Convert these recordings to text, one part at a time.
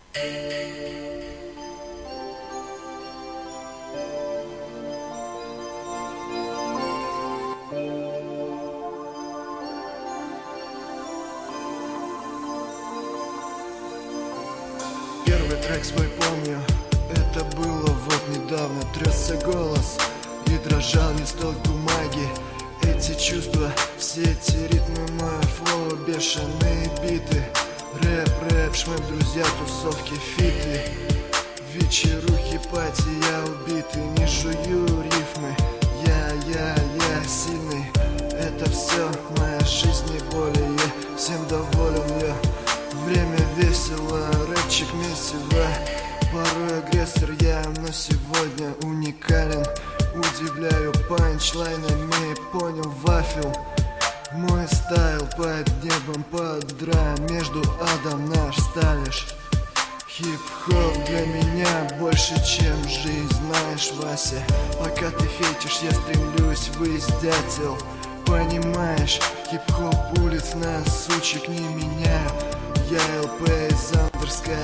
Первый трек свой помню, это было вот недавно. Трясся голос и дрожал листок бумаги. Эти чувства, все эти ритмы, мое флоу, бешеные биты. Рэп, шмэп, друзья, тусовки, фиты. Вечерухи, пати, я убитый. Не жую рифмы, я сильный. Это все, моя жизнь не более. Всем доволен я. Время весело, рэпчик месиво. Порой агрессор я, но сегодня уникален. Удивляю панчлайнами, понял вафел. Мой стайл под небом, под раем. Между адом наш сталиш. Хип-хоп для меня больше, чем жизнь. Знаешь, Вася, пока ты фетишь, я стремлюсь ввысь, дятел. Понимаешь, хип-хоп улиц нас, сучек, не меняю. Я ЛП из Андерская.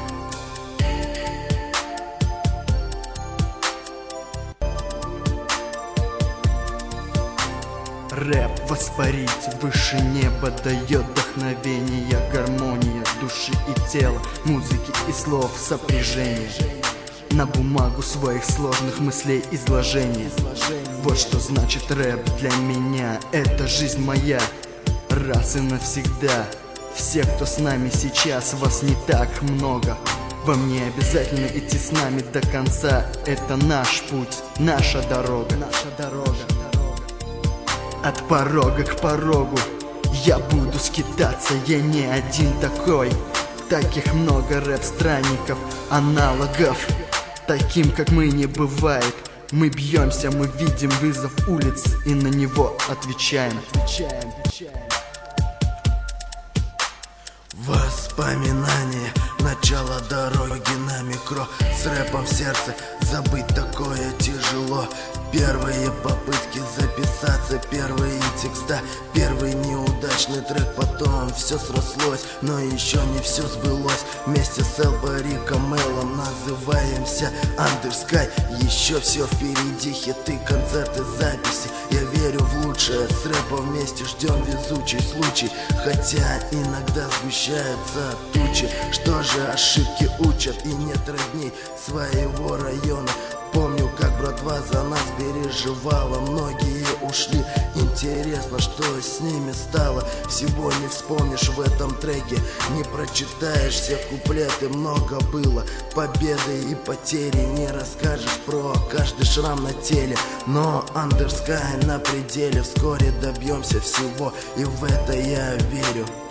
Рэп воспарить выше неба дает вдохновение, гармония души и тела, музыки и слов сопряжение. На бумагу своих сложных мыслей изложение. Вот что значит рэп для меня. Это жизнь моя, раз и навсегда. Все, кто с нами сейчас, вас не так много. Вам не обязательно идти с нами до конца. Это наш путь, наша дорога. От порога к порогу я буду скитаться. Я не один такой. Таких много рэп-странников, аналогов. Таким, как мы, не бывает. Мы бьемся, мы видим вызов улиц и на него отвечаем. Воспоминания, начало дороги на микро. С рэпом в сердце забыть такое тяжело. Первые попытки записаться, первые текста, первый неудачный трек, потом все срослось, но еще не все сбылось. Вместе с Риком Мелом называемся Андерскай. Еще все впереди, хиты, концерты, записи. Я верю в лучшее, с рэпом вместе ждем везучий случай. Хотя иногда сгущаются тучи. Что же ошибки учат, и нет родней своего района. Помню, как братва за нас переживала. Многие ушли, интересно, что с ними стало. Всего не вспомнишь в этом треке, не прочитаешь все куплеты. Много было победы и потери, не расскажешь про каждый шрам на теле. Но Андерская на пределе, вскоре добьемся всего, и в это я верю.